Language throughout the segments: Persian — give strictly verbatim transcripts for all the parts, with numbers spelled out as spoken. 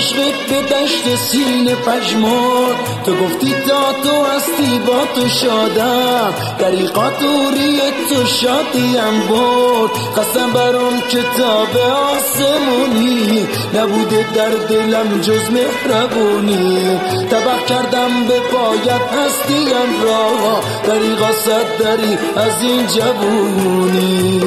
عشقت به دشت سینه پژمرد. تو گفتی تا تو هستی با تو شادم، دریغا دوری تو شادیم برد. قسم بر اون کتاب آسمونی، نبوده در دلم جز مهربونی. تبخ کردم به پایت هستیم را، دریغا صد دری از این جوونی.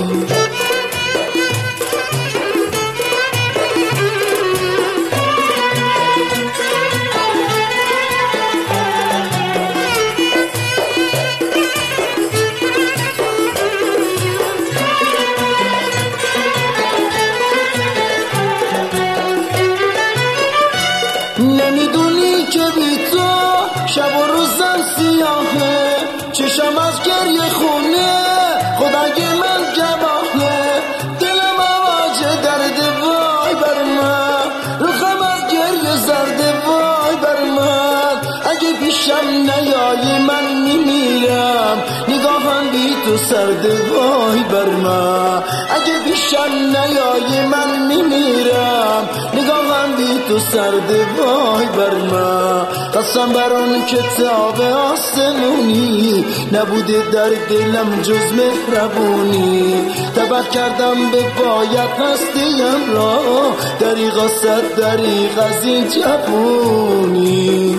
نمیدونی که بی تو شب و روزم سیاهه، چشم از گریه خونه خدای من گواهه. دلم آواز درد وای بر من، رخم از گریه زرد وای بر من. اگه پیشم نیایی من میمیرم، نگاهم بی تو سرد وای بر من. اگه پیشم نیایی من میمیرم، نگاهم بی تو سرد وای بر من. قسم بر اون کتاب آسمونی، نبوده در دلم جز مهربونی. تبخ کردم به پایت هستیم را، دریغا صد دریغ از این جوونی.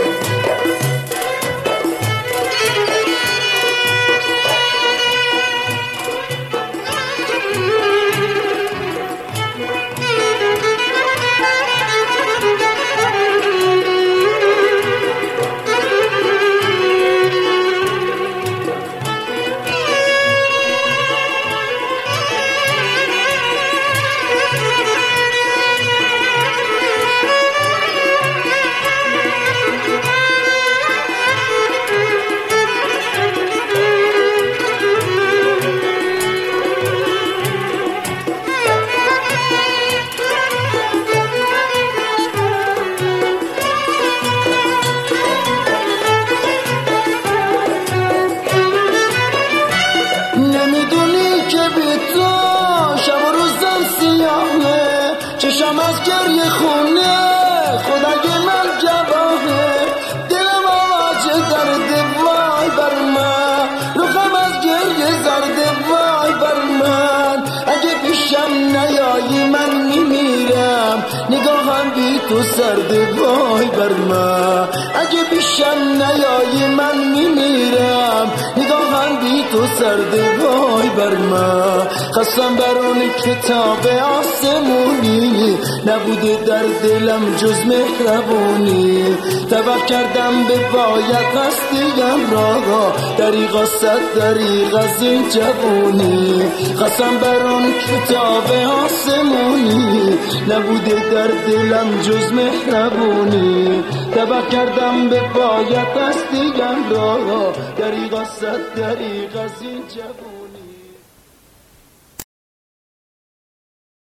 چشم از گریه خونه خدای من گواهه. دلم آواز درد وای بر من، رخم از گریه زرد وای بر من. اگه پیشم نیایی من میمیرم، نگاهم بی تو سرد وای بر من. اگه پیشم نیایی من میمیرم، نگاهم بی تو سرد وای بر من. قسم بر اون کتاب آسمونی، نبوده در دلم جز مهربونی. تبخ کردم به پایت هستیم را، دریغا صد دریغ از این جوونی. قسم بر اون کتاب آسمونی، نبوده در دلم جز مهربونی. تبخ کردم به پایت هستیم را، دریغا صد دریغ از این جوونی.